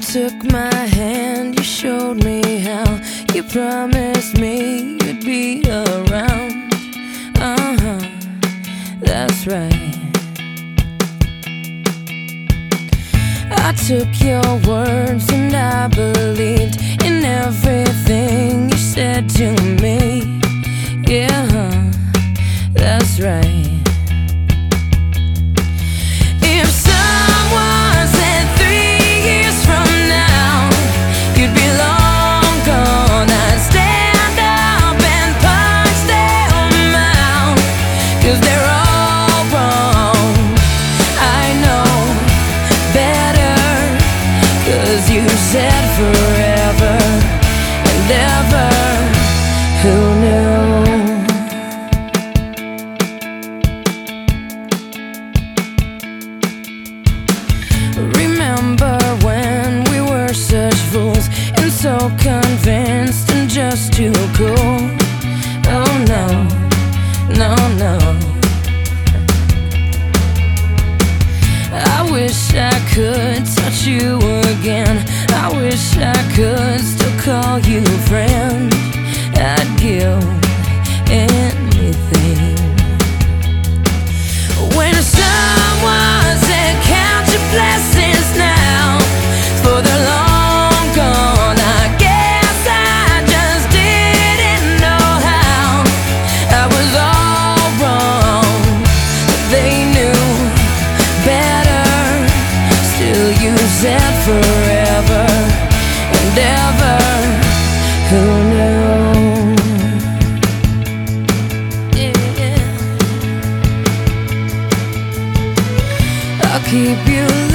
took my hand, you showed me how. You promised me you'd be around. That's right. I took your words and I believed in everything you said to me. Yeah, that's right. You said forever and ever. Who knew? Remember when we were such fools and so convinced and just too cool? Oh no, no, no. I wish I could touch you again. I wish I could still call you friend. I'd give anything. When someone said count your blessings now, for they're long gone, I guess I just didn't know how. I was all wrong, but they knew better. Still you said forever and ever. Who knew? Yeah. I'll keep you